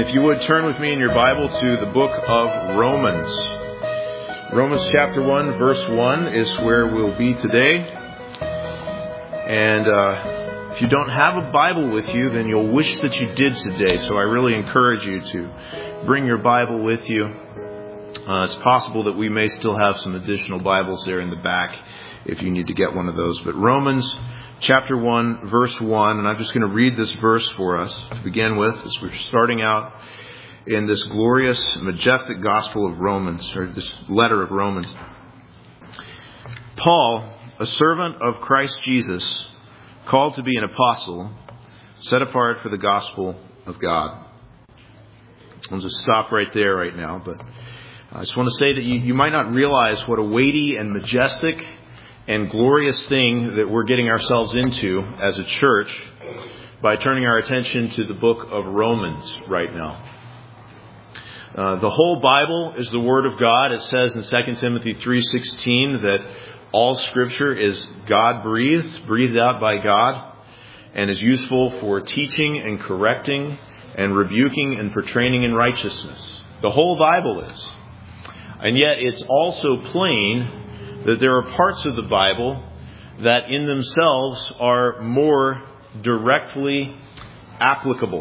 If you would turn with me in your Bible to the book of Romans. Romans chapter 1, verse 1 is where we'll be today. And if you don't have a Bible with you, then you'll wish that you did today. So I really encourage you to bring your Bible with you. It's possible that we may still have some additional Bibles there in the back if you need to get one of those. But Romans chapter 1, verse 1, and I'm just going to read this verse for us to begin with as we're starting out in this glorious, majestic gospel of Romans, or this letter of Romans. Paul, a servant of Christ Jesus, called to be an apostle, set apart for the gospel of God. I'll just stop right there right now, but I just want to say that you might not realize what a weighty and majestic and glorious thing that we're getting ourselves into as a church by turning our attention to the book of Romans right now. The whole Bible is the Word of God. It says in 2 Timothy 3:16 that all Scripture is God-breathed, breathed out by God, and is useful for teaching and correcting and rebuking and for training in righteousness. The whole Bible is. And yet it's also plain that there are parts of the Bible that in themselves are more directly applicable.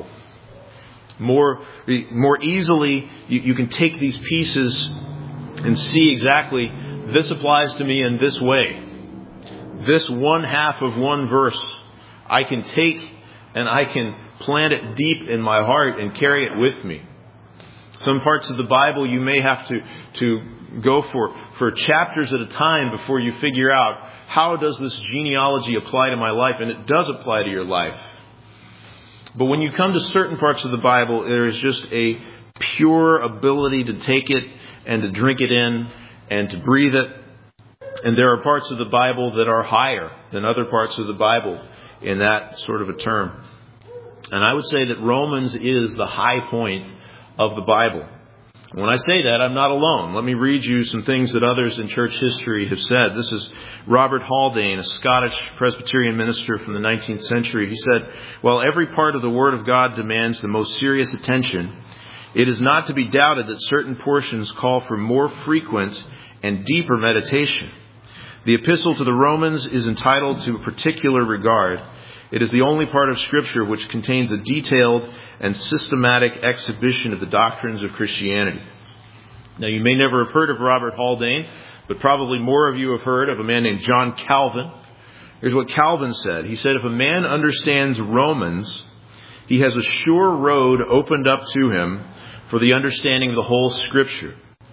More easily, you can take these pieces and see exactly, this applies to me in this way. This one half of one verse, I can take and I can plant it deep in my heart and carry it with me. Some parts of the Bible you may have to go for chapters at a time before you figure out, how does this genealogy apply to my life? And it does apply to your life. But when you come to certain parts of the Bible, there is just a pure ability to take it and to drink it in and to breathe it. And there are parts of the Bible that are higher than other parts of the Bible in that sort of a term. And I would say that Romans is the high point of the Bible. When I say that, I'm not alone. Let me read you some things that others in church history have said. This is Robert Haldane, a Scottish Presbyterian minister from the 19th century. He said, "While every part of the Word of God demands the most serious attention, it is not to be doubted that certain portions call for more frequent and deeper meditation. The Epistle to the Romans is entitled to a particular regard. It is the only part of Scripture which contains a detailed and systematic exhibition of the doctrines of Christianity." Now, you may never have heard of Robert Haldane, but probably more of you have heard of a man named John Calvin. Here's what Calvin said. He said, "If a man understands Romans, he has a sure road opened up to him for the understanding of the whole Scripture."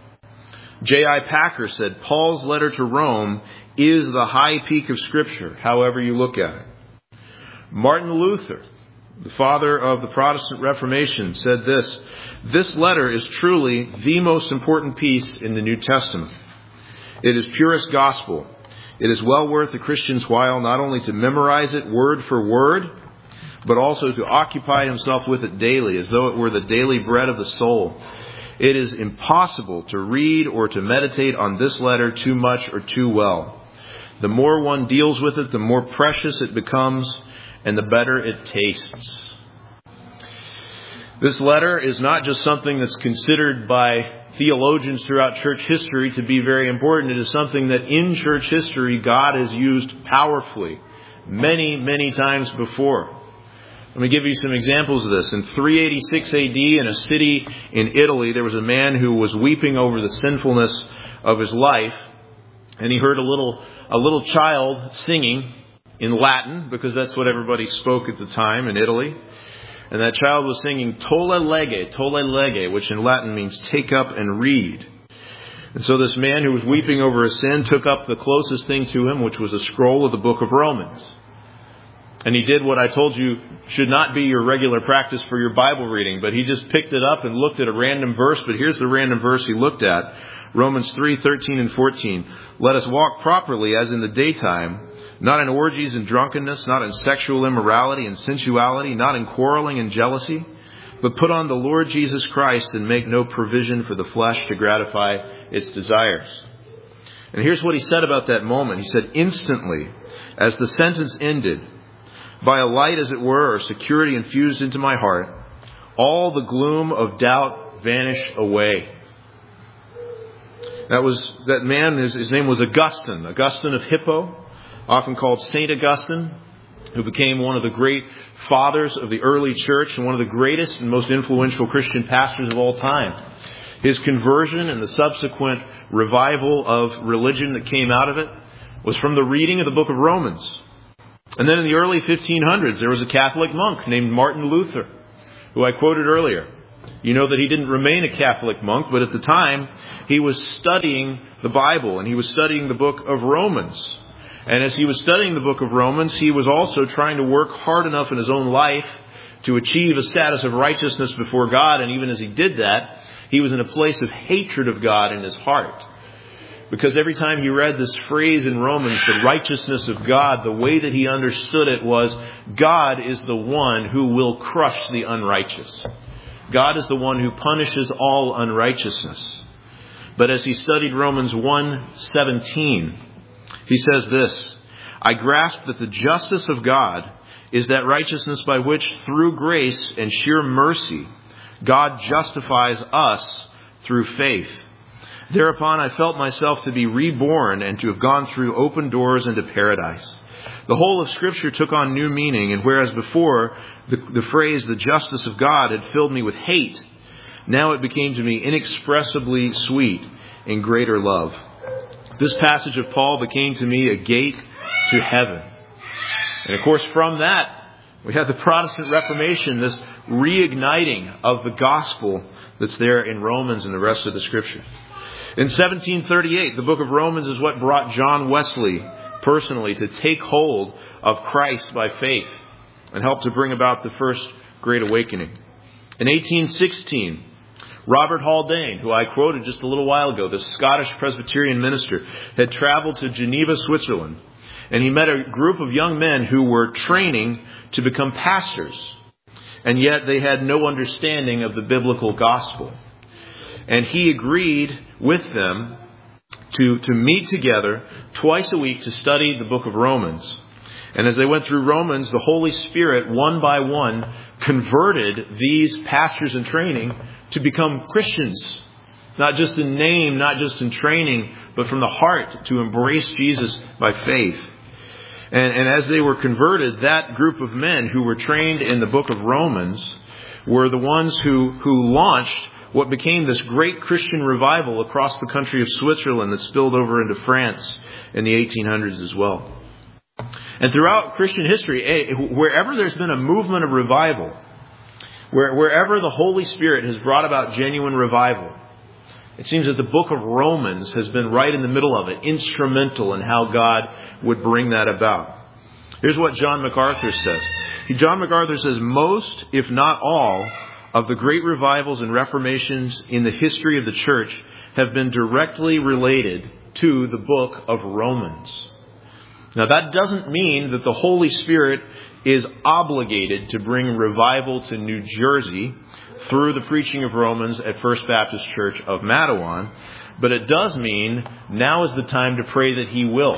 J.I. Packer said, "Paul's letter to Rome is the high peak of Scripture, however you look at it." Martin Luther, the father of the Protestant Reformation, said this, "This letter is truly the most important piece in the New Testament. It is purest gospel. It is well worth the Christian's while not only to memorize it word for word, but also to occupy himself with it daily, as though it were the daily bread of the soul. It is impossible to read or to meditate on this letter too much or too well. The more one deals with it, the more precious it becomes, and the better it tastes." This letter is not just something that's considered by theologians throughout church history to be very important. It is something that in church history God has used powerfully many, many times before. Let me give you some examples of this. In 386 AD, in a city in Italy, there was a man who was weeping over the sinfulness of his life, and he heard a little child singing in Latin, because that's what everybody spoke at the time in Italy. And that child was singing tolle lege, which in Latin means take up and read. And so this man who was weeping over his sin took up the closest thing to him, which was a scroll of the book of Romans. And he did what I told you should not be your regular practice for your Bible reading, but he just picked it up and looked at a random verse. But here's the random verse he looked at. Romans 3:13 and 14. "Let us walk properly as in the daytime, not in orgies and drunkenness, not in sexual immorality and sensuality, not in quarreling and jealousy, but put on the Lord Jesus Christ and make no provision for the flesh to gratify its desires." And here's what he said about that moment. He said, "Instantly, as the sentence ended, by a light as it were, or security infused into my heart, all the gloom of doubt vanish away. That man, his name was Augustine of Hippo, often called Saint Augustine, who became one of the great fathers of the early church and one of the greatest and most influential Christian pastors of all time. His conversion and the subsequent revival of religion that came out of it was from the reading of the book of Romans. And then in the early 1500s, there was a Catholic monk named Martin Luther, who I quoted earlier. You know that he didn't remain a Catholic monk, but at the time he was studying the Bible and he was studying the book of Romans. And as he was studying the book of Romans, he was also trying to work hard enough in his own life to achieve a status of righteousness before God. And even as he did that, he was in a place of hatred of God in his heart. Because every time he read this phrase in Romans, the righteousness of God, the way that he understood it was, God is the one who will crush the unrighteous. God is the one who punishes all unrighteousness. But as he studied Romans 1:17, he says this, I grasp that the justice of God is that righteousness by which, through grace and sheer mercy, God justifies us through faith. Thereupon I felt myself to be reborn and to have gone through open doors into paradise. The whole of Scripture took on new meaning, and whereas before the phrase, the justice of God, had filled me with hate, now it became to me inexpressibly sweet in greater love. This passage of Paul became to me a gate to heaven. And of course, from that, we have the Protestant Reformation, this reigniting of the gospel that's there in Romans and the rest of the Scripture. In 1738, the book of Romans is what brought John Wesley personally to take hold of Christ by faith and help to bring about the first Great Awakening. In 1816, Robert Haldane, who I quoted just a little while ago, the Scottish Presbyterian minister, had traveled to Geneva, Switzerland, and he met a group of young men who were training to become pastors, and yet they had no understanding of the biblical gospel. And he agreed with them to meet together twice a week to study the book of Romans. And as they went through Romans, the Holy Spirit, one by one, converted these pastors in training to become Christians. Not just in name, not just in training, but from the heart to embrace Jesus by faith. And as they were converted, that group of men who were trained in the book of Romans were the ones who launched what became this great Christian revival across the country of Switzerland that spilled over into France in the 1800s as well. And throughout Christian history, wherever there's been a movement of revival, wherever the Holy Spirit has brought about genuine revival, it seems that the book of Romans has been right in the middle of it, instrumental in how God would bring that about. Here's what John MacArthur says. John MacArthur says, most, if not all, of the great revivals and reformations in the history of the church have been directly related to the book of Romans. Now, that doesn't mean that the Holy Spirit is obligated to bring revival to New Jersey through the preaching of Romans at First Baptist Church of Mattawan, but it does mean now is the time to pray that He will.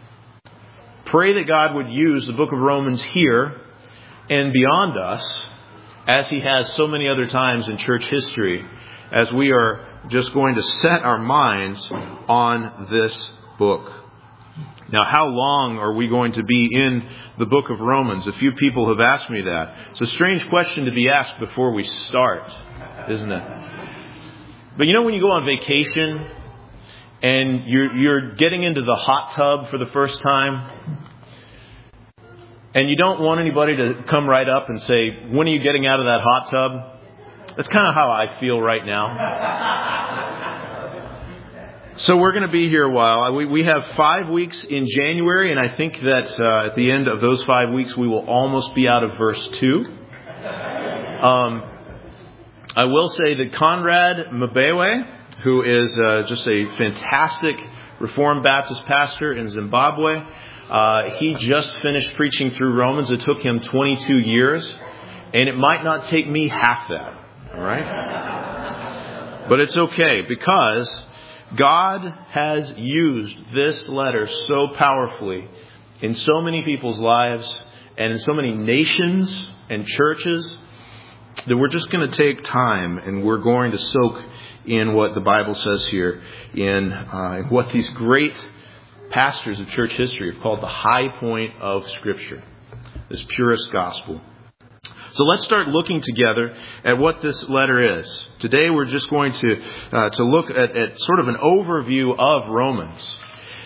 Pray that God would use the book of Romans here and beyond us, as He has so many other times in church history, as we are just going to set our minds on this book. Now, how long are we going to be in the book of Romans? A few people have asked me that. It's a strange question to be asked before we start, isn't it? But you know when you go on vacation and you're getting into the hot tub for the first time, and you don't want anybody to come right up and say, when are you getting out of that hot tub? That's kind of how I feel right now. So we're going to be here a while. We have 5 weeks in January, and I think that at the end of those 5 weeks, we will almost be out of verse 2. I will say that Conrad Mbewe, who is just a fantastic Reformed Baptist pastor in Zimbabwe, he just finished preaching through Romans. It took him 22 years, and it might not take me half that. All right? But it's okay, because God has used this letter so powerfully in so many people's lives and in so many nations and churches that we're just going to take time and we're going to soak in what the Bible says here, in what these great pastors of church history have called the high point of Scripture, this purest gospel. So let's start looking together at what this letter is. Today we're just going to look at sort of an overview of Romans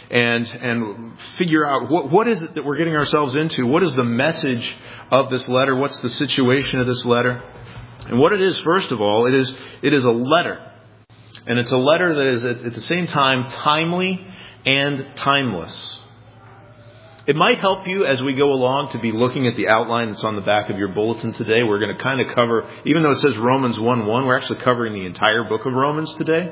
and figure out what is it that we're getting ourselves into. What is the message of this letter? What's the situation of this letter? And what it is, first of all, it is a letter. And it's a letter that is at the same time timely and timeless. It might help you as we go along to be looking at the outline that's on the back of your bulletin today. We're going to kind of cover, even though it says Romans 1:1, we're actually covering the entire book of Romans today.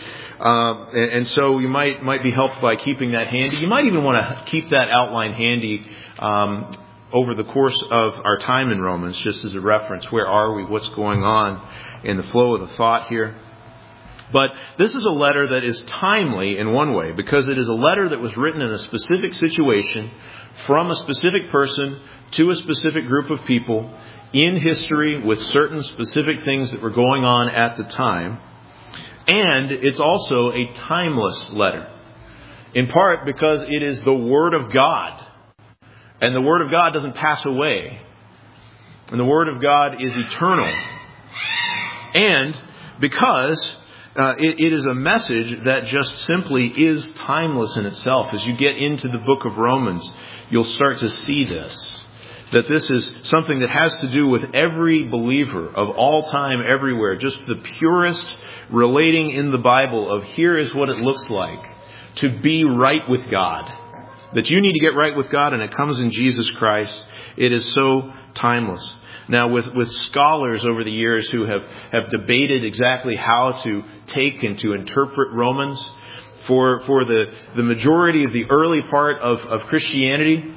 And so you might be helped by keeping that handy. You might even want to keep that outline handy over the course of our time in Romans, just as a reference. Where are we? What's going on in the flow of the thought here? But this is a letter that is timely in one way, because it is a letter that was written in a specific situation from a specific person to a specific group of people in history with certain specific things that were going on at the time. And it's also a timeless letter, in part because it is the Word of God. And the Word of God doesn't pass away. And the Word of God is eternal. And because it is a message that just simply is timeless in itself. As you get into the book of Romans, you'll start to see this. That this is something that has to do with every believer of all time, everywhere. Just the purest relating in the Bible of here is what it looks like to be right with God. That you need to get right with God, and it comes in Jesus Christ. It is so timeless. Now, with scholars over the years who have debated exactly how to take and to interpret Romans, for the majority of the early part of Christianity,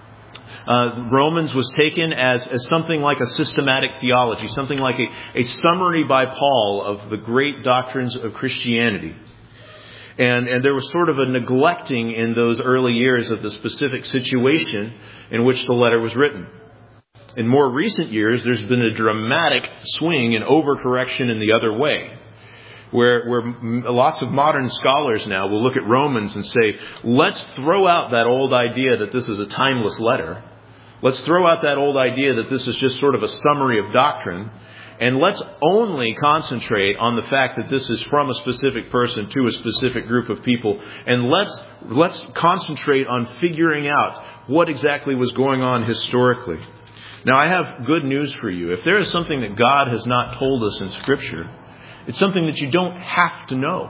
Romans was taken as something like a systematic theology, something like a summary by Paul of the great doctrines of Christianity. And there was sort of a neglecting in those early years of the specific situation in which the letter was written. In more recent years, there's been a dramatic swing and overcorrection in the other way, where lots of modern scholars now will look at Romans and say, let's throw out that old idea that this is a timeless letter. Let's throw out that old idea that this is just sort of a summary of doctrine. And let's only concentrate on the fact that this is from a specific person to a specific group of people. And let's concentrate on figuring out what exactly was going on historically. Now, I have good news for you. If there is something that God has not told us in Scripture, it's something that you don't have to know.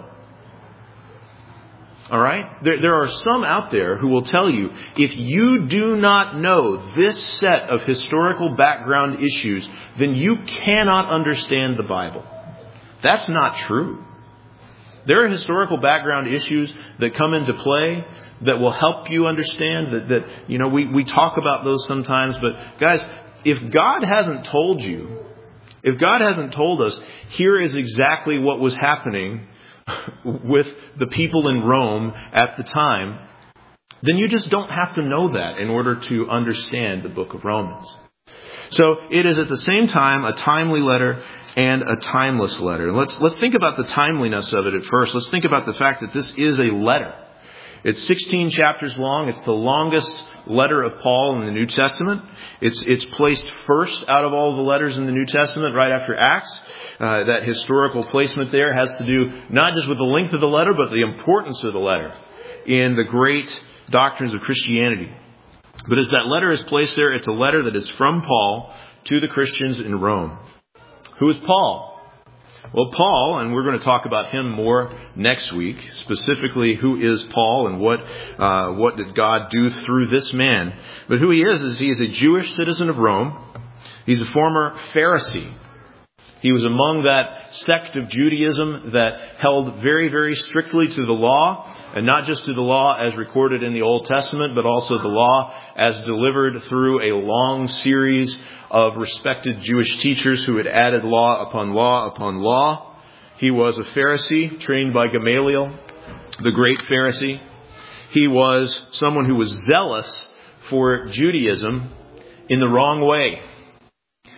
All right? There are some out there who will tell you, if you do not know this set of historical background issues, then you cannot understand the Bible. That's not true. There are historical background issues that come into play that will help you understand that we talk about those sometimes. But guys, if God hasn't told you, if God hasn't told us, here is exactly what was happening with the people in Rome at the time, then you just don't have to know that in order to understand the book of Romans. So it is at the same time a timely letter and a timeless letter. Let's think about the timeliness of it at first. Let's think about the fact that this is a letter. It's 16 chapters long. It's the longest letter of Paul in the New Testament. It's placed first out of all the letters in the New Testament, right after Acts. That historical placement there has to do not just with the length of the letter, but the importance of the letter in the great doctrines of Christianity. But as that letter is placed there, it's a letter that is from Paul to the Christians in Rome. Who is Paul? Well, Paul, and we're going to talk about him more next week, specifically who is Paul and what did God do through this man. But who he is he is a Jewish citizen of Rome. He's a former Pharisee. He was among that sect of Judaism that held very, very strictly to the law, and not just to the law as recorded in the Old Testament, but also the law as delivered through a long series of respected Jewish teachers who had added law upon law upon law. He was a Pharisee trained by Gamaliel, the great Pharisee. He was someone who was zealous for Judaism in the wrong way.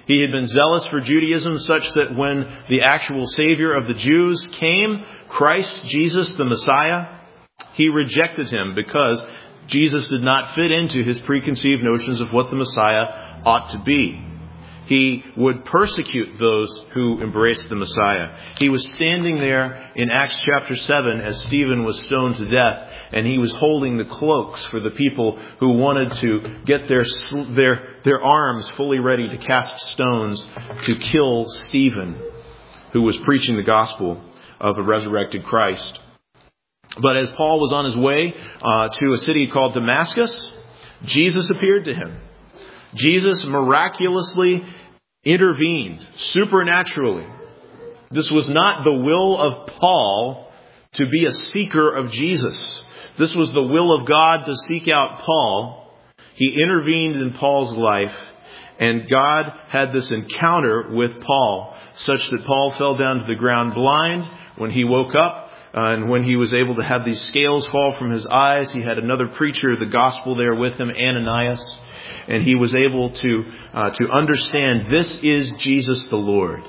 He had been zealous for Judaism such that when the actual Savior of the Jews came, Christ Jesus the Messiah, he rejected him because Jesus did not fit into his preconceived notions of what the Messiah ought to be. He would persecute those who embraced the Messiah. He was standing there in Acts chapter 7 as Stephen was stoned to death, and he was holding the cloaks for the people who wanted to get their arms fully ready to cast stones to kill Stephen, who was preaching the gospel of a resurrected Christ. But as Paul was on his way to a city called Damascus, Jesus appeared to him. Jesus miraculously intervened supernaturally. This was not the will of Paul to be a seeker of Jesus. This was the will of God to seek out Paul. He intervened in Paul's life, and God had this encounter with Paul such that Paul fell down to the ground blind. When he woke up, and when he was able to have these scales fall from his eyes, he had another preacher of the gospel there with him, Ananias. And he was able to understand this is Jesus the Lord.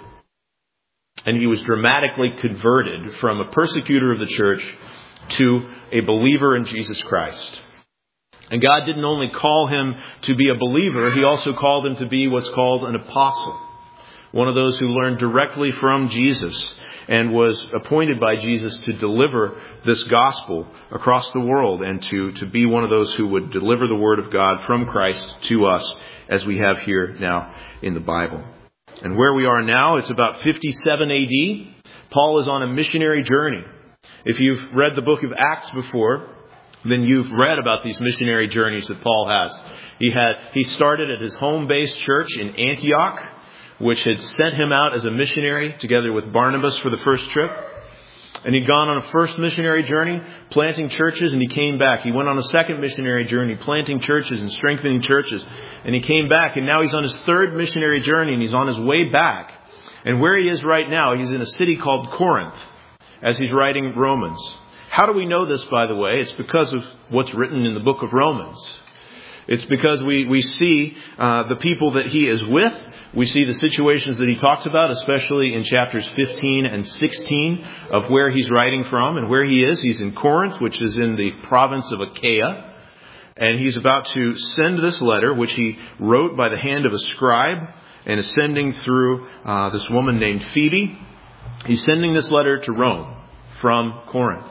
And he was dramatically converted from a persecutor of the church to a believer in Jesus Christ. And God didn't only call him to be a believer, he also called him to be what's called an apostle. One of those who learned directly from Jesus and was appointed by Jesus to deliver this gospel across the world and to be one of those who would deliver the word of God from Christ to us as we have here now in the Bible. And where we are now, it's about 57 AD. Paul is on a missionary journey. If you've read the book of Acts before, then you've read about these missionary journeys that Paul has. He started at his home-based church in Antioch, which had sent him out as a missionary together with Barnabas for the first trip. And he'd gone on a first missionary journey, planting churches, and he came back. He went on a second missionary journey, planting churches and strengthening churches. And he came back, and now he's on his third missionary journey, and he's on his way back. And where he is right now, he's in a city called Corinth, as he's writing Romans. How do we know this, by the way? It's because of what's written in the book of Romans. It's because we see the people that he is with. We see the situations that he talks about, especially in chapters 15 and 16 of where he's writing from and where he is. He's in Corinth, which is in the province of Achaia. And he's about to send this letter, which he wrote by the hand of a scribe and is sending through this woman named Phoebe. He's sending this letter to Rome from Corinth.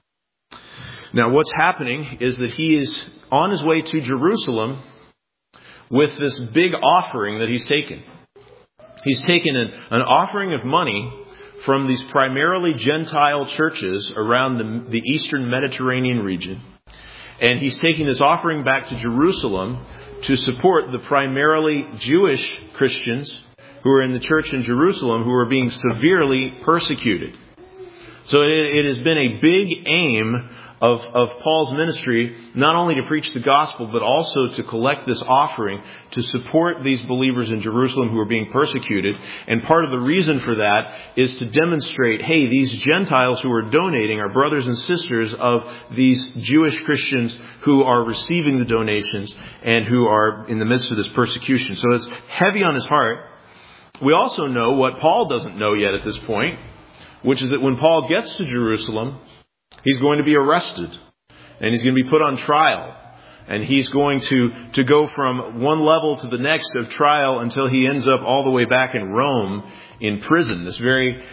Now, what's happening is that he is on his way to Jerusalem with this big offering that he's taken. He's taken an offering of money from these primarily Gentile churches around the eastern Mediterranean region. And he's taking this offering back to Jerusalem to support the primarily Jewish Christians who are in the church in Jerusalem who are being severely persecuted. So it has been a big aim of Paul's ministry, not only to preach the gospel, but also to collect this offering to support these believers in Jerusalem who are being persecuted. And part of the reason for that is to demonstrate, hey, these Gentiles who are donating are brothers and sisters of these Jewish Christians who are receiving the donations and who are in the midst of this persecution. So it's heavy on his heart. We also know what Paul doesn't know yet at this point, which is that when Paul gets to Jerusalem, he's going to be arrested, and he's going to be put on trial, and he's going to go from one level to the next of trial until he ends up all the way back in Rome in prison, this very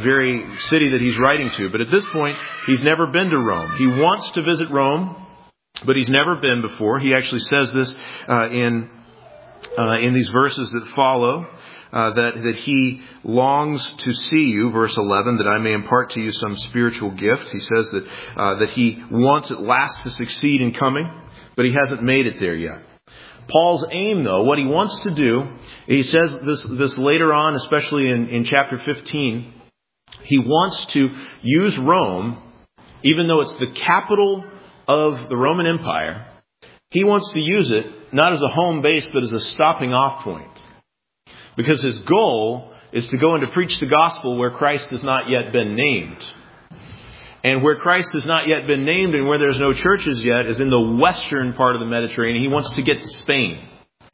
city that he's writing to. But at this point, he's never been to Rome. He wants to visit Rome, but he's never been before. He actually says this in these verses that follow. That he longs to see you, verse 11, that I may impart to you some spiritual gift. He says that he wants at last to succeed in coming, but he hasn't made it there yet. Paul's aim, though, what he wants to do, he says this later on, especially in chapter 15, he wants to use Rome, even though it's the capital of the Roman Empire, he wants to use it not as a home base, but as a stopping off point. Because his goal is to go and to preach the gospel where Christ has not yet been named. And where Christ has not yet been named and where there's no churches yet is in the western part of the Mediterranean. He wants to get to Spain.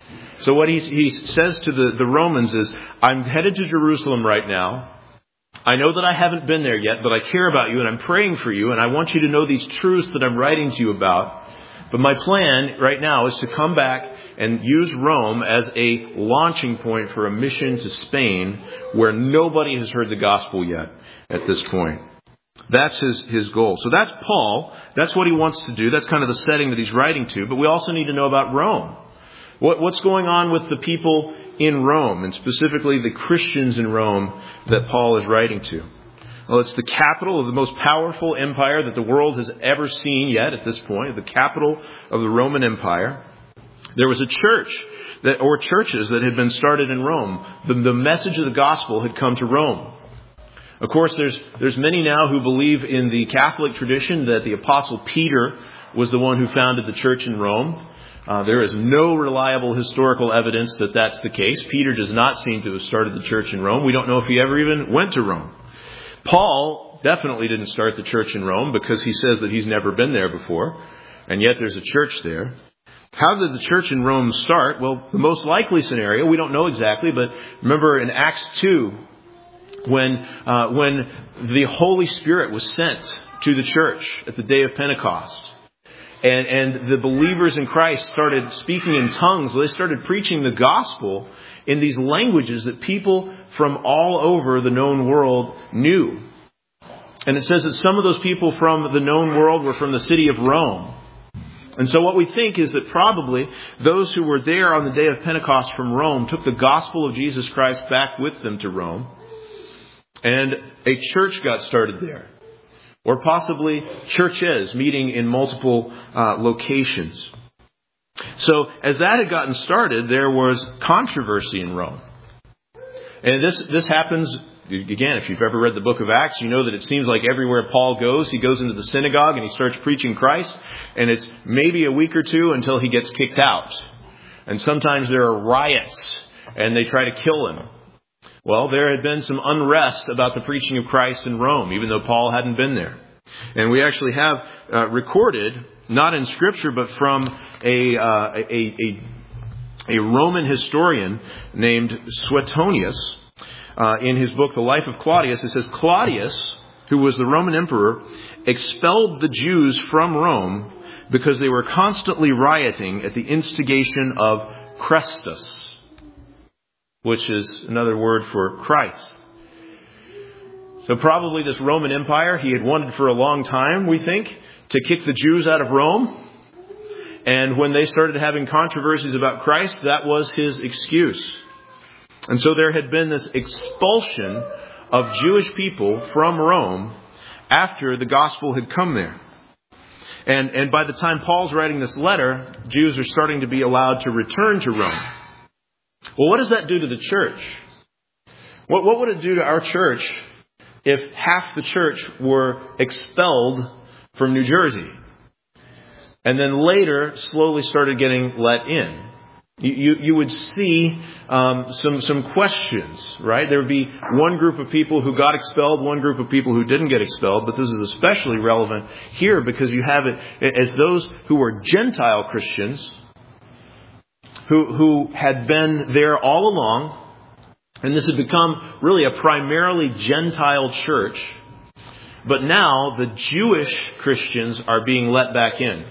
So what he says to the Romans is, I'm headed to Jerusalem right now. I know that I haven't been there yet, but I care about you and I'm praying for you and I want you to know these truths that I'm writing to you about. But my plan right now is to come back and use Rome as a launching point for a mission to Spain where nobody has heard the gospel yet at this point. That's his goal. So that's Paul. That's what he wants to do. That's kind of the setting that he's writing to. But we also need to know about Rome. What's going on with the people in Rome, and specifically the Christians in Rome that Paul is writing to? Well, it's the capital of the most powerful empire that the world has ever seen yet at this point, the capital of the Roman Empire. There was a church or churches that had been started in Rome. The message of the gospel had come to Rome. Of course, there's many now who believe in the Catholic tradition that the Apostle Peter was the one who founded the church in Rome. There is no reliable historical evidence that that's the case. Peter does not seem to have started the church in Rome. We don't know if he ever even went to Rome. Paul definitely didn't start the church in Rome because he says that he's never been there before. And yet there's a church there. How did the church in Rome start? Well, the most likely scenario, we don't know exactly, but remember in Acts 2, when the Holy Spirit was sent to the church at the day of Pentecost. And the believers in Christ started speaking in tongues. They started preaching the gospel in these languages that people from all over the known world knew. And it says that some of those people from the known world were from the city of Rome. And so what we think is that probably those who were there on the day of Pentecost from Rome took the gospel of Jesus Christ back with them to Rome. And a church got started there. Or possibly churches meeting in multiple locations. So as that had gotten started, there was controversy in Rome. And this happens, again, if you've ever read the book of Acts, you know that it seems like everywhere Paul goes, he goes into the synagogue and he starts preaching Christ. And it's maybe a week or two until he gets kicked out. And sometimes there are riots and they try to kill him. Well, there had been some unrest about the preaching of Christ in Rome, even though Paul hadn't been there. And we actually have recorded, not in Scripture, but from a Roman historian named Suetonius, in his book, The Life of Claudius. It says, Claudius, who was the Roman emperor, expelled the Jews from Rome because they were constantly rioting at the instigation of Chrestus, which is another word for Christ. So probably this Roman Empire, he had wanted for a long time, we think, to kick the Jews out of Rome. And when they started having controversies about Christ, that was his excuse. And so there had been this expulsion of Jewish people from Rome after the gospel had come there. And by the time Paul's writing this letter, Jews are starting to be allowed to return to Rome. Well, what does that do to the church? What would it do to our church if half the church were expelled from New Jersey and then later slowly started getting let in? You would see some questions, right? There would be one group of people who got expelled, one group of people who didn't get expelled. But this is especially relevant here because you have it as those who were Gentile Christians who had been there all along. And this had become really a primarily Gentile church. But now the Jewish Christians are being let back in.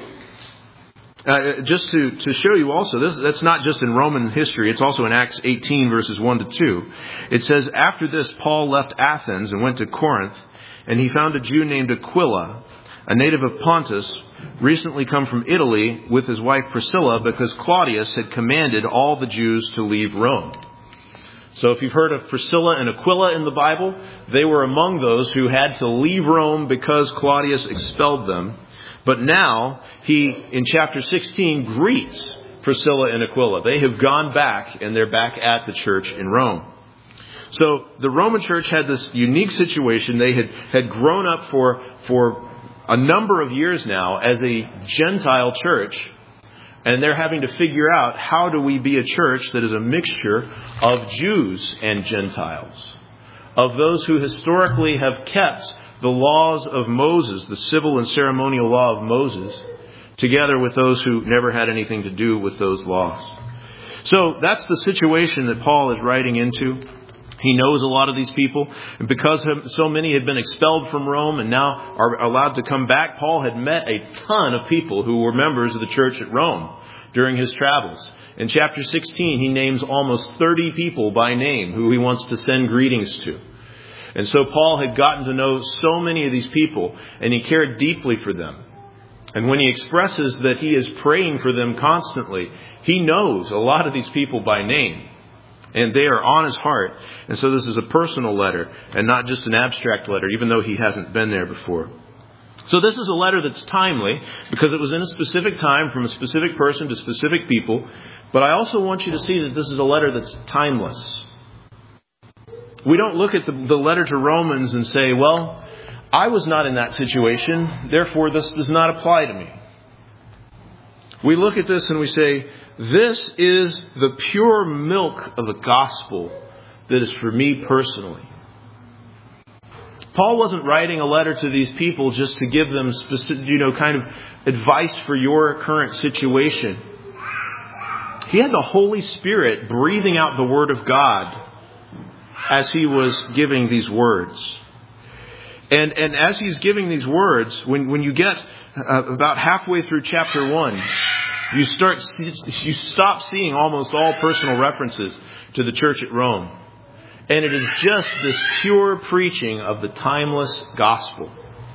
Just to show you also, that's not just in Roman history. It's also in Acts 18 verses 1 to 2. It says, after this, Paul left Athens and went to Corinth. And he found a Jew named Aquila, a native of Pontus, recently come from Italy with his wife Priscilla because Claudius had commanded all the Jews to leave Rome. So if you've heard of Priscilla and Aquila in the Bible, they were among those who had to leave Rome because Claudius expelled them. But now he, in chapter 16, greets Priscilla and Aquila. They have gone back and they're back at the church in Rome. So the Roman church had this unique situation. They had grown up for a number of years now as a Gentile church. And they're having to figure out, how do we be a church that is a mixture of Jews and Gentiles? Of those who historically have kept the laws of Moses, the civil and ceremonial law of Moses, together with those who never had anything to do with those laws. So that's the situation that Paul is writing into. He knows a lot of these people. And because so many had been expelled from Rome and now are allowed to come back, Paul had met a ton of people who were members of the church at Rome during his travels. In chapter 16, he names almost 30 people by name who he wants to send greetings to. And so Paul had gotten to know so many of these people, and he cared deeply for them. And when he expresses that he is praying for them constantly, he knows a lot of these people by name. And they are on his heart. And so this is a personal letter and not just an abstract letter, even though he hasn't been there before. So this is a letter that's timely because it was in a specific time from a specific person to specific people. But I also want you to see that this is a letter that's timeless. We don't look at the letter to Romans and say, well, I was not in that situation, therefore this does not apply to me. We look at this and we say, this is the pure milk of the gospel that is for me personally. Paul wasn't writing a letter to these people just to give them specific, kind of advice for your current situation. He had the Holy Spirit breathing out the Word of God as he was giving these words. And as he's giving these words, when you get about halfway through chapter 1, you stop seeing almost all personal references to the church at Rome. And it is just this pure preaching of the timeless gospel.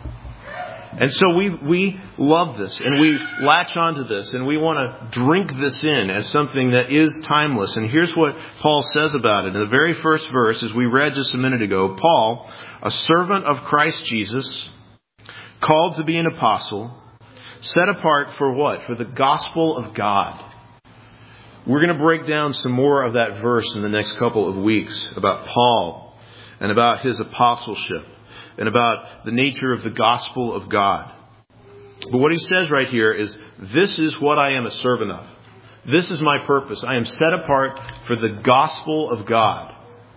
And so we love this and we latch onto this and we want to drink this in as something that is timeless. And here's what Paul says about it. In the very first verse, as we read just a minute ago, Paul, a servant of Christ Jesus, called to be an apostle, set apart for what? For the gospel of God. We're going to break down some more of that verse in the next couple of weeks about Paul and about his apostleship and about the nature of the gospel of God. But what he says right here is, this is what I am a servant of. This is my purpose. I am set apart for the gospel of God.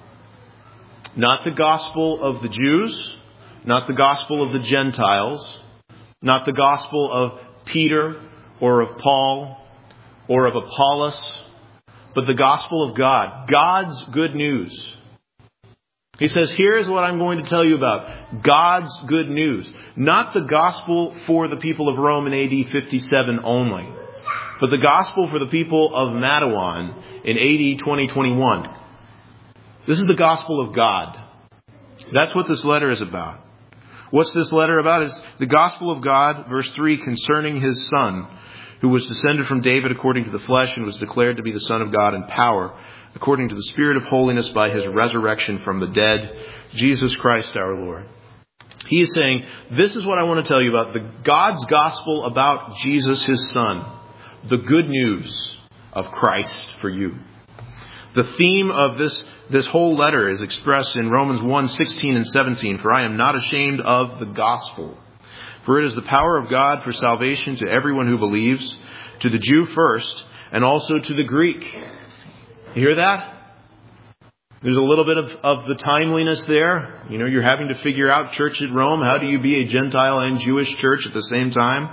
Not the gospel of the Jews, not the gospel of the Gentiles, not the gospel of Peter or of Paul or of Apollos, but the gospel of God. God's good news. He says, here's what I'm going to tell you about. God's good news. Not the gospel for the people of Rome in AD 57 only, but the gospel for the people of Madawan in AD 2021. This is the gospel of God. That's what this letter is about. What's this letter about? It's the gospel of God, verse 3, concerning his Son, who was descended from David according to the flesh and was declared to be the Son of God in power, according to the Spirit of holiness by his resurrection from the dead, Jesus Christ our Lord. He is saying, this is what I want to tell you about God's gospel about Jesus, his Son, the good news of Christ for you. The theme of this whole letter is expressed in Romans 1:16 and 17. For I am not ashamed of the gospel, for it is the power of God for salvation to everyone who believes, to the Jew first, and also to the Greek. You hear that? There's a little bit of the timeliness there. You're having to figure out church at Rome. How do you be a Gentile and Jewish church at the same time?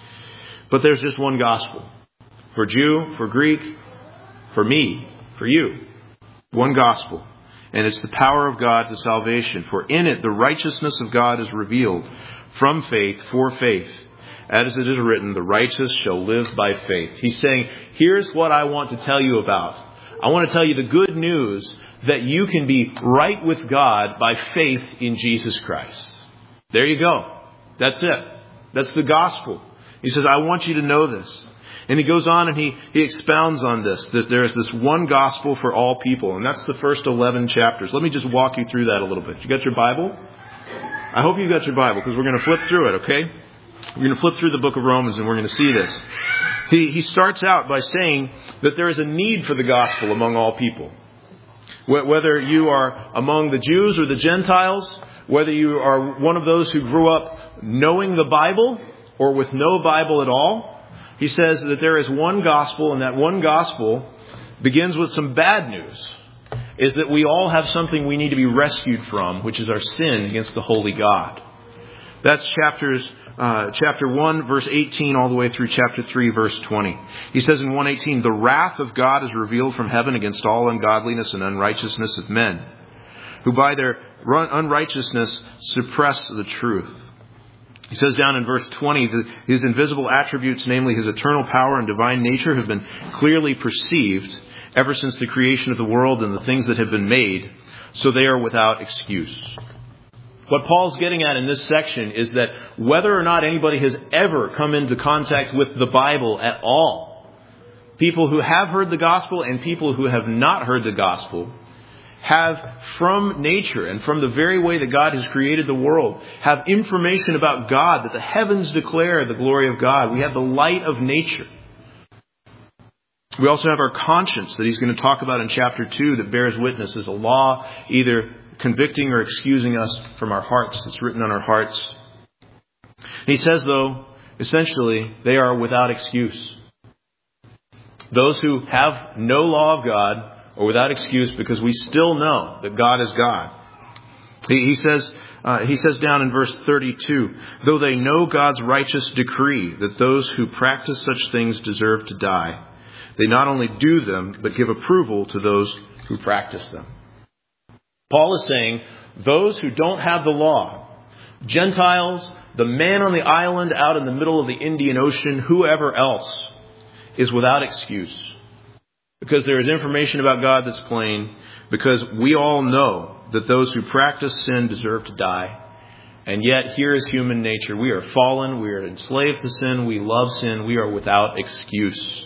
But there's just one gospel. For Jew, for Greek, for me, for you. One gospel. And it's the power of God to salvation. For in it the righteousness of God is revealed from faith for faith. As it is written, the righteous shall live by faith. He's saying, here's what I want to tell you about. I want to tell you the good news that you can be right with God by faith in Jesus Christ. There you go. That's it. That's the gospel. He says, I want you to know this. And he goes on and he expounds on this, that there is this one gospel for all people. And that's the first 11 chapters. Let me just walk you through that a little bit. You got your Bible? I hope you've got your Bible, because we're going to flip through it, okay? We're going to flip through the book of Romans and we're going to see this. He starts out by saying that there is a need for the gospel among all people. Whether you are among the Jews or the Gentiles, whether you are one of those who grew up knowing the Bible or with no Bible at all, he says that there is one gospel, and that one gospel begins with some bad news. Is that we all have something we need to be rescued from, which is our sin against the holy God. That's chapters chapter 1, verse 18, all the way through chapter 3, verse 20. He says in 1:18, "The wrath of God is revealed from heaven against all ungodliness and unrighteousness of men, who by their unrighteousness suppress the truth." He says down in verse 20 that his invisible attributes, namely his eternal power and divine nature, have been clearly perceived ever since the creation of the world and the things that have been made, so they are without excuse. What Paul's getting at in this section is that whether or not anybody has ever come into contact with the Bible at all, people who have heard the gospel and people who have not heard the gospel, have from nature and from the very way that God has created the world, have information about God, that the heavens declare the glory of God. We have the light of nature. We also have our conscience that he's going to talk about in chapter 2 that bears witness as a law, either convicting or excusing us from our hearts. It's written on our hearts. He says, though, essentially, they are without excuse. Those who have no law of God or without excuse, because we still know that God is God. He says down in verse 32, "Though they know God's righteous decree that those who practice such things deserve to die, they not only do them, but give approval to those who practice them." Paul is saying, those who don't have the law, Gentiles, the man on the island out in the middle of the Indian Ocean, whoever else, is without excuse. Because there is information about God that's plain, because we all know that those who practice sin deserve to die. And yet, here is human nature. We are fallen, we are enslaved to sin, we love sin, we are without excuse.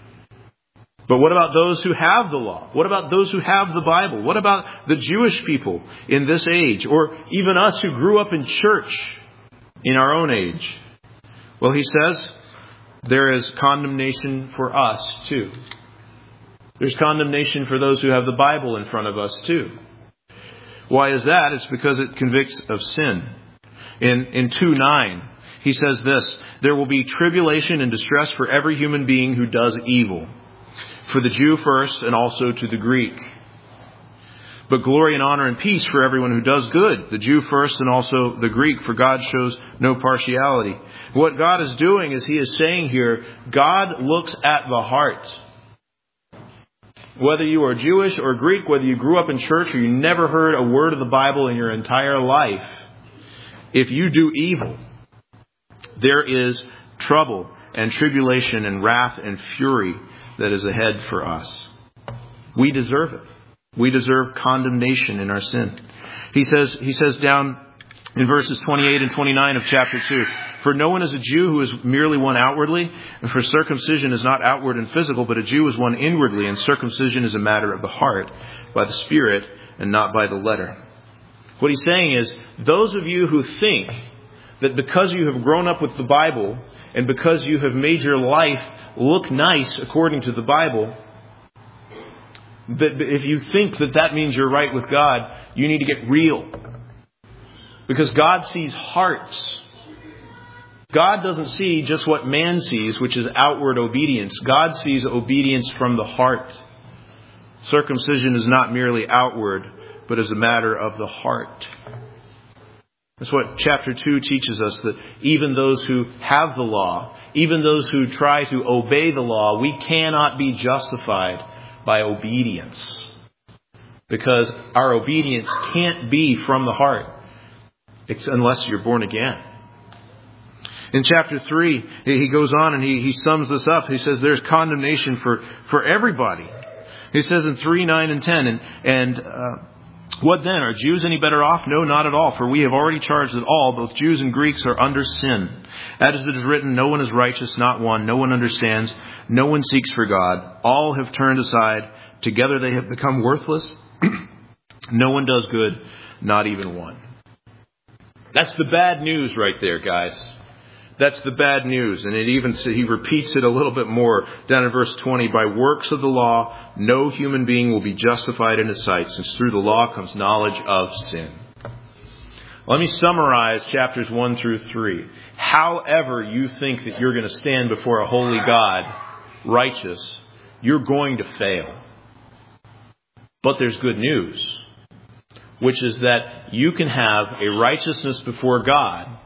But what about those who have the law? What about those who have the Bible? What about the Jewish people in this age, or even us who grew up in church in our own age? Well, he says there is condemnation for us too. There's condemnation for those who have the Bible in front of us too. Why is that? It's because it convicts of sin. In 2:9, he says this, "There will be tribulation and distress for every human being who does evil, for the Jew first and also to the Greek. But glory and honor and peace for everyone who does good, the Jew first and also the Greek, for God shows no partiality." What God is doing is he is saying here, God looks at the heart. Whether you are Jewish or Greek, whether you grew up in church or you never heard a word of the Bible in your entire life, if you do evil, there is trouble and tribulation and wrath and fury that is ahead for us. We deserve it. We deserve condemnation in our sin. He says down in verses 28 and 29 of chapter 2, "For no one is a Jew who is merely one outwardly, and for circumcision is not outward and physical, but a Jew is one inwardly, and circumcision is a matter of the heart, by the Spirit, and not by the letter." What he's saying is, those of you who think that because you have grown up with the Bible, and because you have made your life look nice according to the Bible, that if you think that that means you're right with God, you need to get real. Because God sees hearts. God doesn't see just what man sees, which is outward obedience. God sees obedience from the heart. Circumcision is not merely outward, but is a matter of the heart. That's what chapter 2 teaches us, that even those who have the law, even those who try to obey the law, we cannot be justified by obedience. Because our obedience can't be from the heart, unless you're born again. In chapter 3, he goes on and he sums this up. He says there's condemnation for everybody. He says in 3, 9, and 10, what then? Are Jews any better off? No, not at all. For we have already charged that all, both Jews and Greeks, are under sin. As it is written, no one is righteous, not one. No one understands. No one seeks for God. All have turned aside. Together they have become worthless. No one does good, not even one. That's the bad news right there, guys. That's the bad news. And he repeats it a little bit more down in verse 20. "By works of the law, no human being will be justified in his sight, since through the law comes knowledge of sin." Let me summarize chapters 1 through 3. However you think that you're going to stand before a holy God, righteous, you're going to fail. But there's good news, which is that you can have a righteousness before God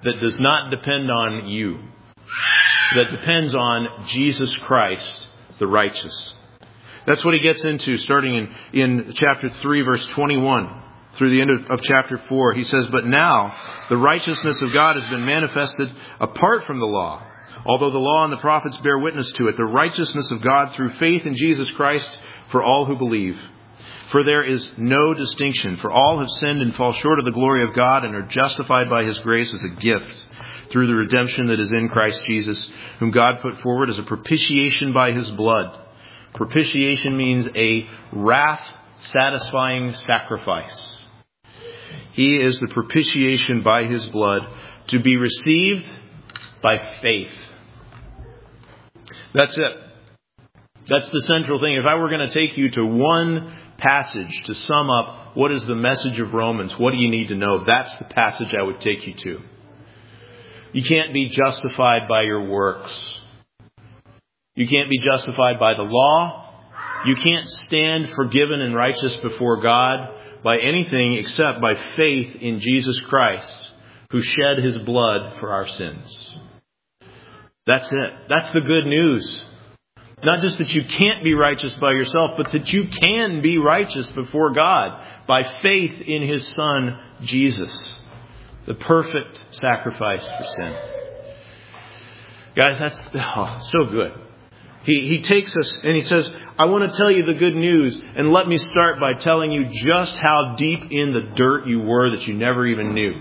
that does not depend on you, that depends on Jesus Christ, the righteous. That's what he gets into starting in chapter 3, verse 21 through the end of chapter 4. He says, "But now the righteousness of God has been manifested apart from the law. Although the law and the prophets bear witness to it, the righteousness of God through faith in Jesus Christ for all who believe. For there is no distinction, for all have sinned and fall short of the glory of God and are justified by His grace as a gift through the redemption that is in Christ Jesus, whom God put forward as a propitiation by His blood." Propitiation means a wrath-satisfying sacrifice. He is the propitiation by His blood to be received by faith. That's it. That's the central thing. If I were going to take you to one passage to sum up what is the message of Romans, what do you need to know? That's the passage I would take you to. You can't be justified by your works. You can't be justified by the law. You can't stand forgiven and righteous before God by anything except by faith in Jesus Christ, who shed His blood for our sins. That's it. That's the good news. Not just that you can't be righteous by yourself, but that you can be righteous before God by faith in His Son, Jesus, the perfect sacrifice for sins. Guys, that's so good. He takes us and he says, I want to tell you the good news, and let me start by telling you just how deep in the dirt you were that you never even knew.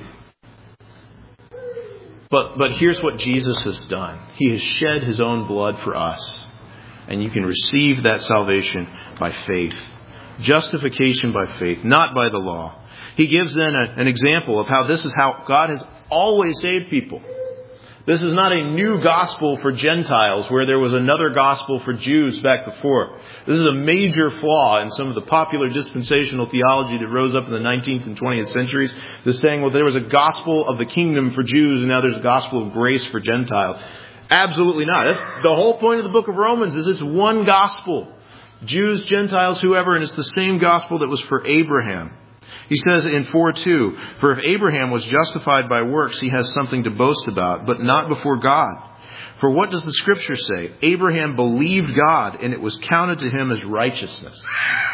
But here's what Jesus has done. He has shed His own blood for us. And you can receive that salvation by faith. Justification by faith, not by the law. He gives then an example of how this is how God has always saved people. This is not a new gospel for Gentiles where there was another gospel for Jews back before. This is a major flaw in some of the popular dispensational theology that rose up in the 19th and 20th centuries. They're saying, well, there was a gospel of the kingdom for Jews and now there's a gospel of grace for Gentiles. Absolutely not. That's the whole point of the book of Romans is it's one gospel. Jews, Gentiles, whoever, and it's the same gospel that was for Abraham. He says in 4:2, "For if Abraham was justified by works, he has something to boast about, but not before God. For what does the Scripture say? Abraham believed God, and it was counted to him as righteousness.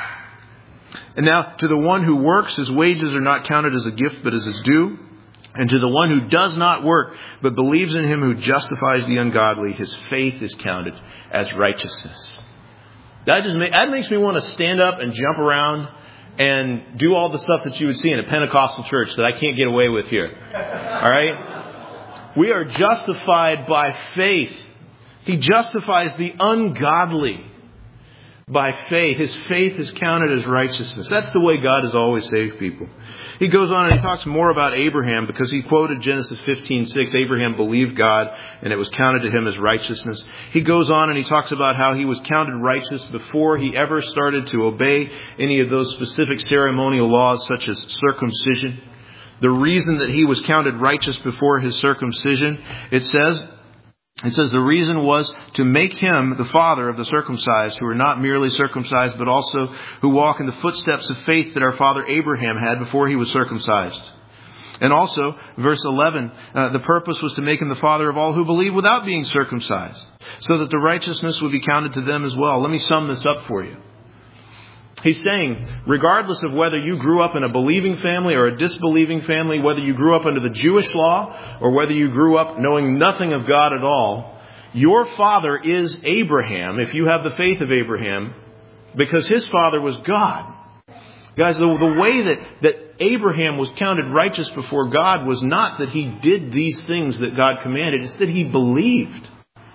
And now, to the one who works, his wages are not counted as a gift, but as his due. And to the one who does not work, but believes in Him who justifies the ungodly, his faith is counted as righteousness." That makes me want to stand up and jump around and do all the stuff that you would see in a Pentecostal church that I can't get away with here. All right? We are justified by faith. He justifies the ungodly by faith. His faith is counted as righteousness. That's the way God has always saved people. He goes on and he talks more about Abraham because he quoted Genesis 15:6. Abraham believed God and it was counted to him as righteousness. He goes on and he talks about how he was counted righteous before he ever started to obey any of those specific ceremonial laws such as circumcision. The reason that he was counted righteous before his circumcision, it says the reason was to make him the father of the circumcised, who are not merely circumcised, but also who walk in the footsteps of faith that our father Abraham had before he was circumcised. And also, verse 11, the purpose was to make him the father of all who believe without being circumcised, so that the righteousness would be counted to them as well. Let me sum this up for you. He's saying, regardless of whether you grew up in a believing family or a disbelieving family, whether you grew up under the Jewish law or whether you grew up knowing nothing of God at all, your father is Abraham, if you have the faith of Abraham, because his father was God. Guys, the way that Abraham was counted righteous before God was not that he did these things that God commanded, it's that he believed.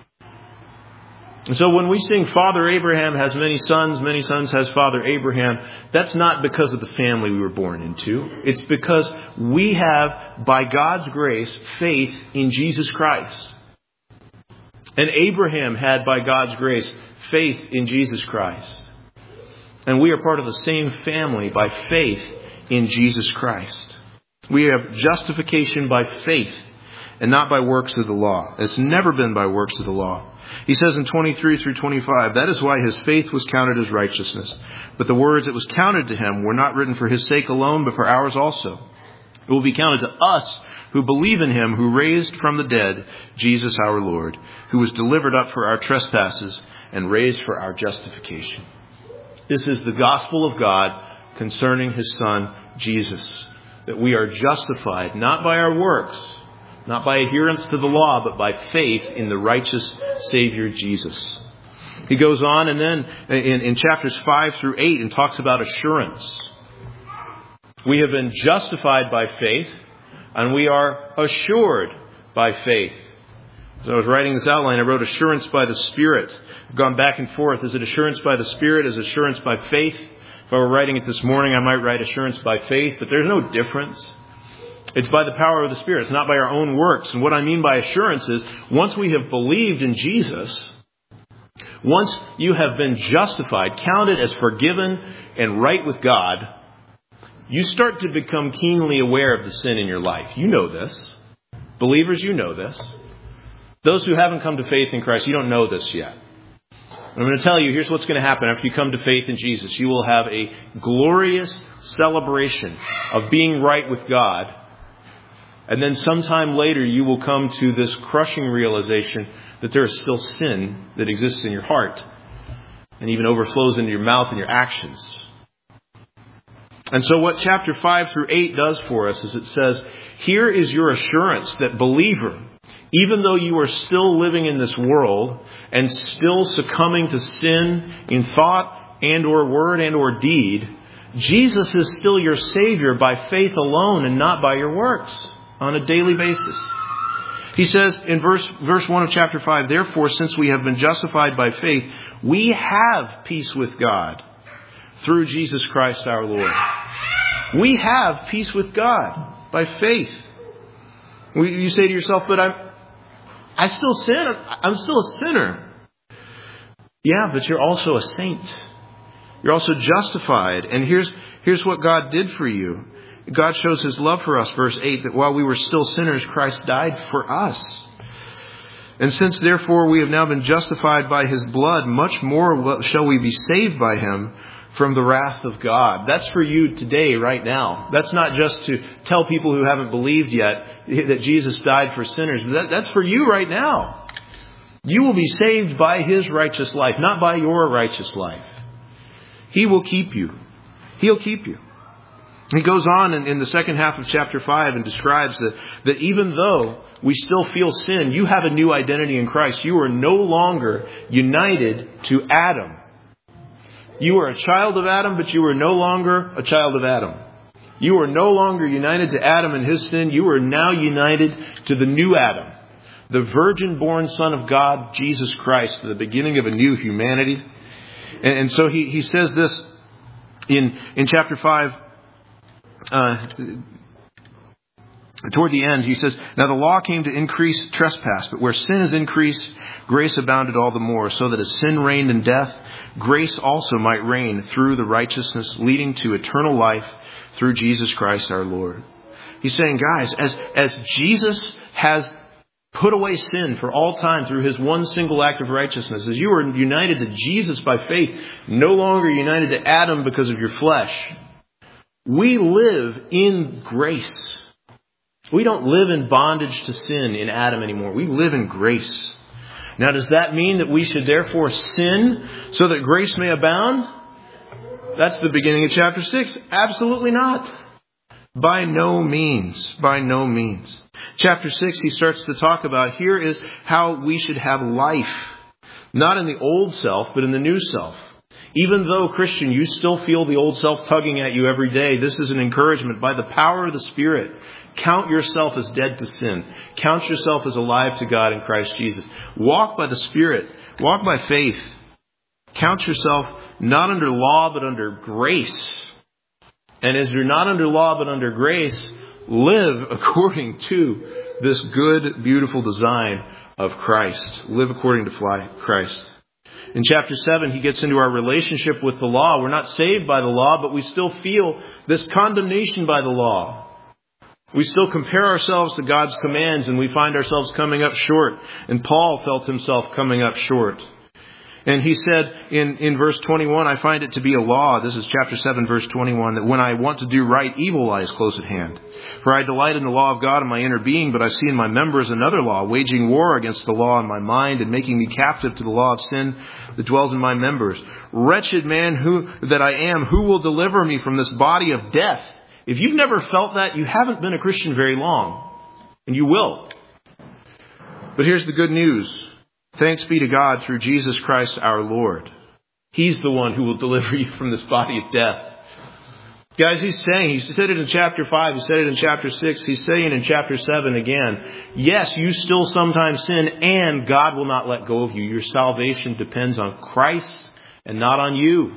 And so when we sing Father Abraham has many sons has Father Abraham, that's not because of the family we were born into. It's because we have, by God's grace, faith in Jesus Christ. And Abraham had, by God's grace, faith in Jesus Christ. And we are part of the same family by faith in Jesus Christ. We have justification by faith and not by works of the law. It's never been by works of the law. He says in 23 through 25, that is why his faith was counted as righteousness. But the words that was counted to him were not written for his sake alone, but for ours also. It will be counted to us who believe in him who raised from the dead Jesus our Lord, who was delivered up for our trespasses and raised for our justification. This is the gospel of God concerning his Son, Jesus, that we are justified not by our works, not by adherence to the law, but by faith in the righteous Savior Jesus. He goes on and then in chapters 5 through 8 and talks about assurance. We have been justified by faith, and we are assured by faith. As I was writing this outline, I wrote assurance by the Spirit. I've gone back and forth. Is it assurance by the Spirit? Is it assurance by faith? If I were writing it this morning, I might write assurance by faith, but there's no difference. It's by the power of the Spirit. It's not by our own works. And what I mean by assurance is, once we have believed in Jesus, once you have been justified, counted as forgiven and right with God, you start to become keenly aware of the sin in your life. You know this. Believers, you know this. Those who haven't come to faith in Christ, you don't know this yet. I'm going to tell you, here's what's going to happen after you come to faith in Jesus. You will have a glorious celebration of being right with God. And then sometime later, you will come to this crushing realization that there is still sin that exists in your heart and even overflows into your mouth and your actions. And so what chapter 5 through 8 does for us is it says, here is your assurance that believer, even though you are still living in this world and still succumbing to sin in thought and or word and or deed, Jesus is still your Savior by faith alone and not by your works on a daily basis. He says in verse 1 of chapter 5, therefore, since we have been justified by faith, we have peace with God through Jesus Christ our Lord. We have peace with God by faith. You say to yourself, but I still sin. I'm still a sinner. Yeah, but you're also a saint. You're also justified. And here's what God did for you. God shows his love for us, verse 8, that while we were still sinners, Christ died for us. And since therefore we have now been justified by his blood, much more shall we be saved by him from the wrath of God. That's for you today, right now. That's not just to tell people who haven't believed yet that Jesus died for sinners. That's for you right now. You will be saved by his righteous life, not by your righteous life. He will keep you. He'll keep you. He goes on in the second half of chapter 5 and describes that even though we still feel sin, you have a new identity in Christ. You are no longer united to Adam. You are a child of Adam, but you are no longer a child of Adam. You are no longer united to Adam and his sin. You are now united to the new Adam, the virgin-born Son of God, Jesus Christ, the beginning of a new humanity. And so he says this in chapter 5, toward the end. He says, now the law came to increase trespass, but where sin is increased, grace abounded all the more, so that as sin reigned in death, grace also might reign through the righteousness leading to eternal life through Jesus Christ our Lord. He's saying, guys, as Jesus has put away sin for all time through his one single act of righteousness, as you are united to Jesus by faith, no longer united to Adam because of your flesh, we live in grace. We don't live in bondage to sin in Adam anymore. We live in grace. Now, does that mean that we should therefore sin so that grace may abound? That's the beginning of chapter 6. Absolutely not. By no means. By no means. Chapter 6, he starts to talk about, here is how we should have life. Not in the old self, but in the new self. Even though, Christian, you still feel the old self tugging at you every day, this is an encouragement. By the power of the Spirit, count yourself as dead to sin. Count yourself as alive to God in Christ Jesus. Walk by the Spirit. Walk by faith. Count yourself not under law, but under grace. And as you're not under law, but under grace, live according to this good, beautiful design of Christ. Live according to Christ. In chapter 7, he gets into our relationship with the law. We're not saved by the law, but we still feel this condemnation by the law. We still compare ourselves to God's commands and we find ourselves coming up short. And Paul felt himself coming up short. And he said in verse 21, I find it to be a law, this is chapter 7, verse 21, that when I want to do right, evil lies close at hand. For I delight in the law of God in my inner being, but I see in my members another law, waging war against the law in my mind and making me captive to the law of sin that dwells in my members. Wretched man that I am, who will deliver me from this body of death? If you've never felt that, you haven't been a Christian very long. And you will. But here's the good news. Thanks be to God through Jesus Christ our Lord. He's the one who will deliver you from this body of death. Guys, he said it in chapter 5, he said it in chapter 6, he's saying in chapter 7 again, yes, you still sometimes sin and God will not let go of you. Your salvation depends on Christ and not on you.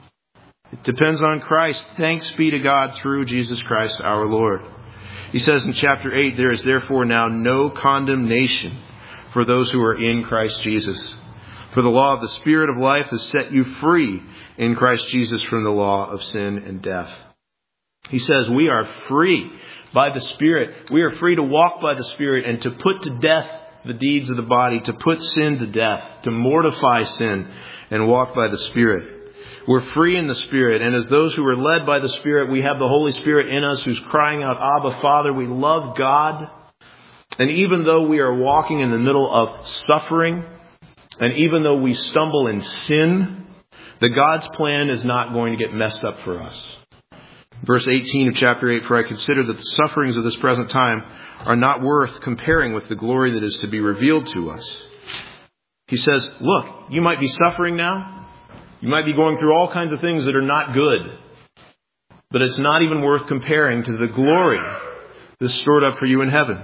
It depends on Christ. Thanks be to God through Jesus Christ our Lord. He says in chapter 8, there is therefore now no condemnation for those who are in Christ Jesus. For the law of the Spirit of life has set you free in Christ Jesus from the law of sin and death. He says we are free by the Spirit. We are free to walk by the Spirit and to put to death the deeds of the body, to put sin to death, to mortify sin and walk by the Spirit. We're free in the Spirit, and as those who are led by the Spirit, we have the Holy Spirit in us who's crying out, Abba, Father. We love God. And even though we are walking in the middle of suffering, and even though we stumble in sin, the God's plan is not going to get messed up for us. Verse 18 of chapter 8, for I consider that the sufferings of this present time are not worth comparing with the glory that is to be revealed to us. He says, look, you might be suffering now. You might be going through all kinds of things that are not good. But it's not even worth comparing to the glory that's stored up for you in heaven.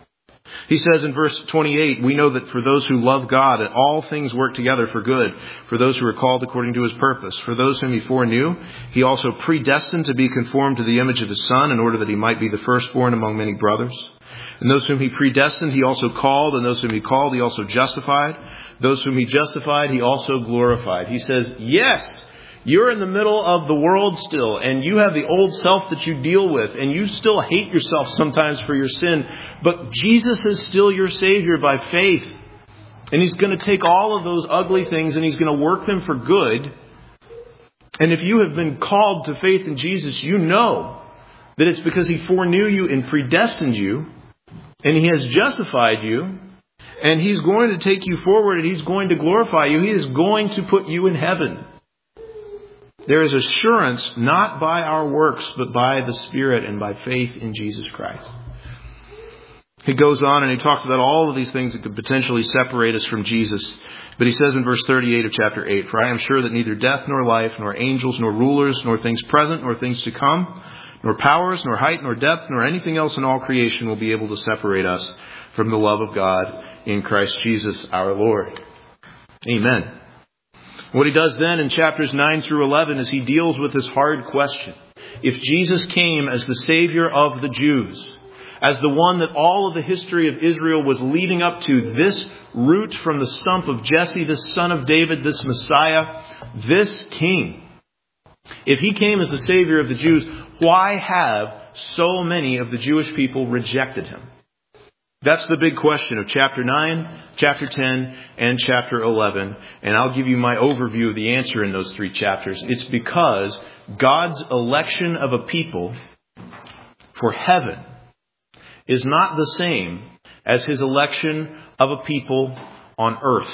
He says in verse 28, we know that for those who love God, all things work together for good, for those who are called according to his purpose. For those whom he foreknew, he also predestined to be conformed to the image of his Son, in order that he might be the firstborn among many brothers. And those whom he predestined, he also called, and those whom he called, he also justified. Those whom he justified, he also glorified. He says, yes, you're in the middle of the world still, and you have the old self that you deal with, and you still hate yourself sometimes for your sin, but Jesus is still your Savior by faith. And he's going to take all of those ugly things and he's going to work them for good. And if you have been called to faith in Jesus, you know that it's because he foreknew you and predestined you, and he has justified you, and he's going to take you forward, and he's going to glorify you. He is going to put you in heaven. There is assurance not by our works, but by the Spirit and by faith in Jesus Christ. He goes on and he talks about all of these things that could potentially separate us from Jesus. But he says in verse 38 of chapter 8, for I am sure that neither death nor life, nor angels, nor rulers, nor things present, nor things to come, nor powers, nor height, nor depth, nor anything else in all creation will be able to separate us from the love of God in Christ Jesus our Lord. Amen. What he does then in chapters 9 through 11 is he deals with this hard question. If Jesus came as the Savior of the Jews, as the one that all of the history of Israel was leading up to, this root from the stump of Jesse, this son of David, this Messiah, this King, if he came as the Savior of the Jews, why have so many of the Jewish people rejected him? That's the big question of chapter 9, chapter 10, and chapter 11. And I'll give you my overview of the answer in those three chapters. It's because God's election of a people for heaven is not the same as his election of a people on earth.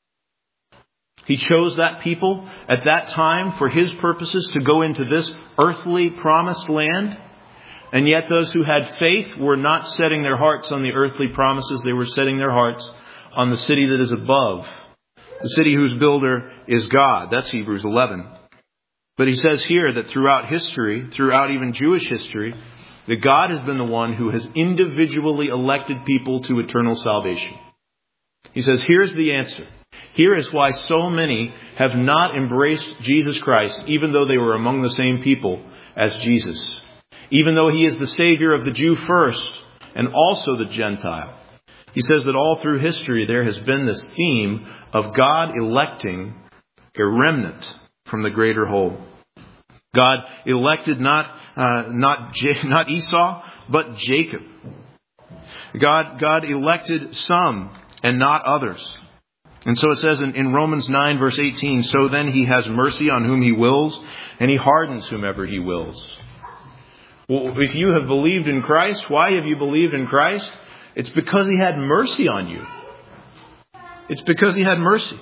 He chose that people at that time for his purposes to go into this earthly promised land. And yet those who had faith were not setting their hearts on the earthly promises. They were setting their hearts on the city that is above. The city whose builder is God. That's Hebrews 11. But he says here that throughout history, throughout even Jewish history, that God has been the one who has individually elected people to eternal salvation. He says, here's the answer. Here is why so many have not embraced Jesus Christ, even though they were among the same people as Jesus. Even though he is the Savior of the Jew first and also the Gentile. He says that all through history there has been this theme of God electing a remnant from the greater whole. God elected not Esau, but Jacob. God elected some and not others. And so it says in Romans 9 verse 18, so then he has mercy on whom he wills, and he hardens whomever he wills. Well, if you have believed in Christ, why have you believed in Christ? It's because he had mercy on you. It's because he had mercy.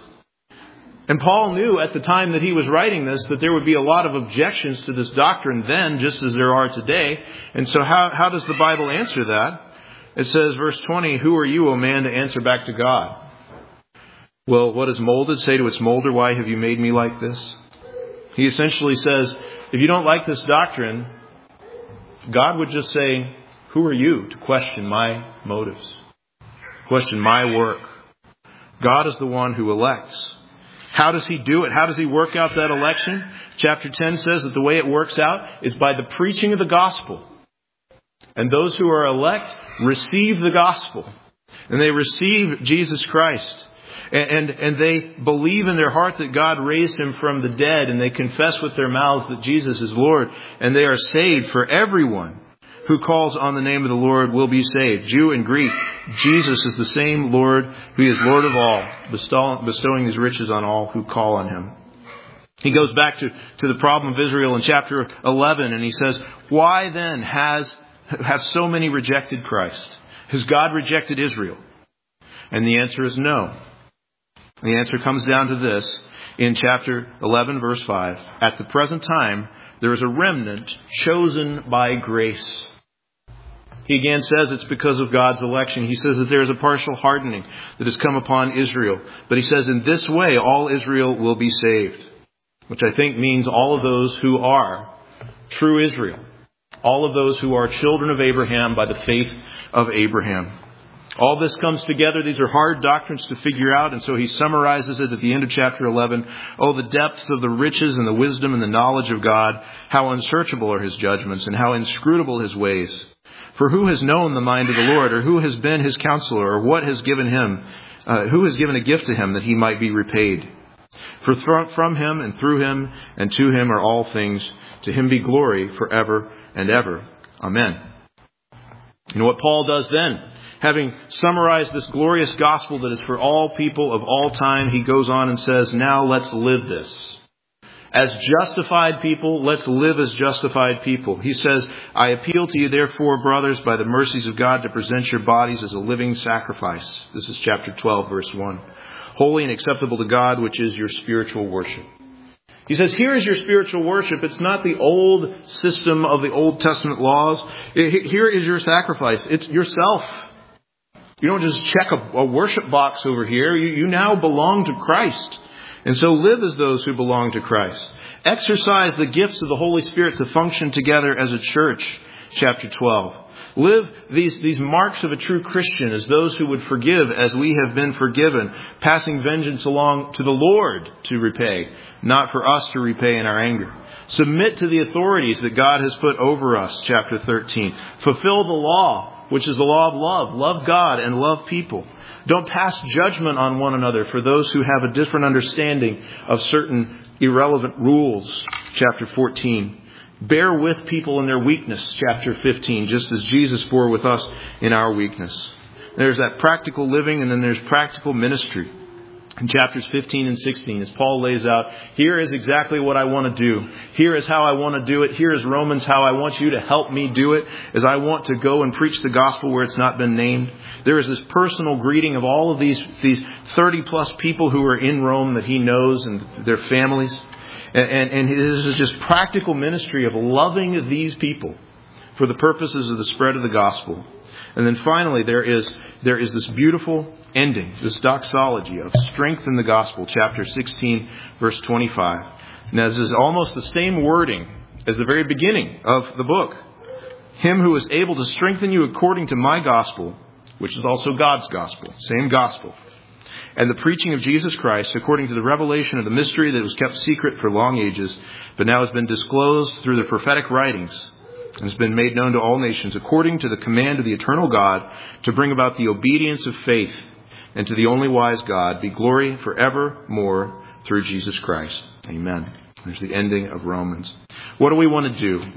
And Paul knew at the time that he was writing this that there would be a lot of objections to this doctrine then, just as there are today. And so how does the Bible answer that? It says, verse 20, who are you, O man, to answer back to God? Well, what does molded say to its molder? Why have you made me like this? He essentially says, if you don't like this doctrine, God would just say, who are you to question my motives? Question my work. God is the one who elects. How does he do it? How does he work out that election? Chapter 10 says that the way it works out is by the preaching of the gospel. And those who are elect receive the gospel. And they receive Jesus Christ. And they believe in their heart that God raised him from the dead. And they confess with their mouths that Jesus is Lord. And they are saved. For everyone who calls on the name of the Lord will be saved. Jew and Greek. Jesus is the same Lord who is Lord of all, bestowing these riches on all who call on him. He goes back to the problem of Israel in chapter 11, and he says, why then have so many rejected Christ? Has God rejected Israel? And the answer is no. The answer comes down to this in chapter 11, verse 5. At the present time, there is a remnant chosen by grace. He again says it's because of God's election. He says that there is a partial hardening that has come upon Israel. But he says in this way, all Israel will be saved. Which I think means all of those who are true Israel. All of those who are children of Abraham by the faith of Abraham. All this comes together. These are hard doctrines to figure out. And so he summarizes it at the end of chapter 11. Oh, the depth of the riches and the wisdom and the knowledge of God. How unsearchable are his judgments and how inscrutable his ways. For who has known the mind of the Lord, or who has been his counselor, or what has given him, who has given a gift to him that he might be repaid? For from him and through him and to him are all things. To him be glory forever and ever. Amen. You know what Paul does then? Having summarized this glorious gospel that is for all people of all time, he goes on and says, now let's live this. As justified people, let's live as justified people. He says, I appeal to you, therefore, brothers, by the mercies of God, to present your bodies as a living sacrifice. This is chapter 12, verse 1. Holy and acceptable to God, which is your spiritual worship. He says, here is your spiritual worship. It's not the old system of the Old Testament laws. Here is your sacrifice. It's yourself. You don't just check a worship box over here. You now belong to Christ. And so live as those who belong to Christ. Exercise the gifts of the Holy Spirit to function together as a church. Chapter 12. Live these marks of a true Christian as those who would forgive as we have been forgiven. Passing vengeance along to the Lord to repay, not for us to repay in our anger. Submit to the authorities that God has put over us. Chapter 13. Fulfill the law, which is the law of love. Love God and love people. Don't pass judgment on one another for those who have a different understanding of certain irrelevant rules. Chapter 14. Bear with people in their weakness. Chapter 15. Just as Jesus bore with us in our weakness. There's that practical living, and then there's practical ministry. In chapters 15 and 16, as Paul lays out, here is exactly what I want to do. Here is how I want to do it. Here is Romans, how I want you to help me do it, as I want to go and preach the gospel where it's not been named. There is this personal greeting of all of these 30 plus people who are in Rome that he knows and their families. And this is just practical ministry of loving these people for the purposes of the spread of the gospel. And then finally, there is this beautiful ending, this doxology of strength in the gospel, chapter 16, verse 25. Now, this is almost the same wording as the very beginning of the book. Him who is able to strengthen you according to my gospel, which is also God's gospel, same gospel, and the preaching of Jesus Christ according to the revelation of the mystery that was kept secret for long ages, but now has been disclosed through the prophetic writings, and has been made known to all nations, according to the command of the eternal God, to bring about the obedience of faith, and to the only wise God be glory forevermore through Jesus Christ. Amen. There's the ending of Romans. What do we want to do?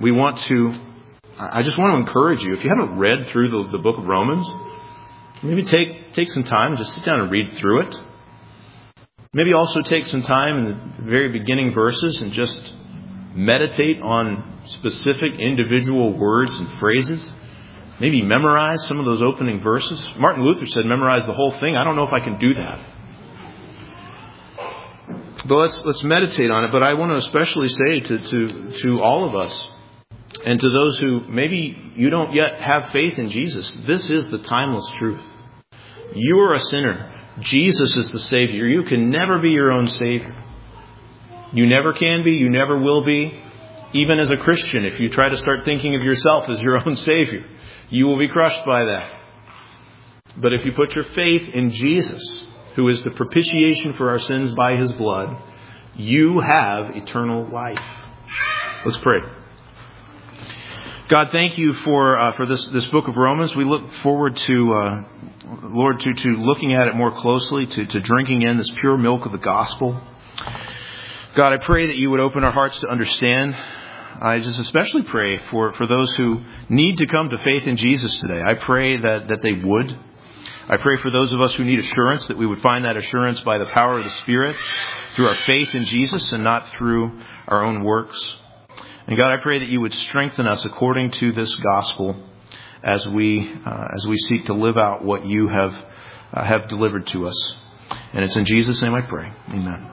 I just want to encourage you, if you haven't read through the book of Romans, maybe take some time and just sit down and read through it. Maybe also take some time in the very beginning verses and just meditate on specific individual words and phrases. Maybe memorize some of those opening verses. Martin Luther said memorize the whole thing. I don't know if I can do that. But let's meditate on it. But I want to especially say to all of us, and to those who maybe you don't yet have faith in Jesus, this is the timeless truth. You are a sinner. Jesus is the Savior. You can never be your own Savior. You never can be. You never will be. Even as a Christian, if you try to start thinking of yourself as your own Savior, you will be crushed by that. But if you put your faith in Jesus, who is the propitiation for our sins by His blood, you have eternal life. Let's pray. God, thank you for this book of Romans. We look forward to, Lord, to looking at it more closely, to drinking in this pure milk of the gospel. God, I pray that you would open our hearts to understand. I just especially pray for those who need to come to faith in Jesus today. I pray that they would. I pray for those of us who need assurance, that we would find that assurance by the power of the Spirit through our faith in Jesus and not through our own works. And God, I pray that you would strengthen us according to this gospel as we seek to live out what you have delivered to us. And it's in Jesus' name I pray. Amen.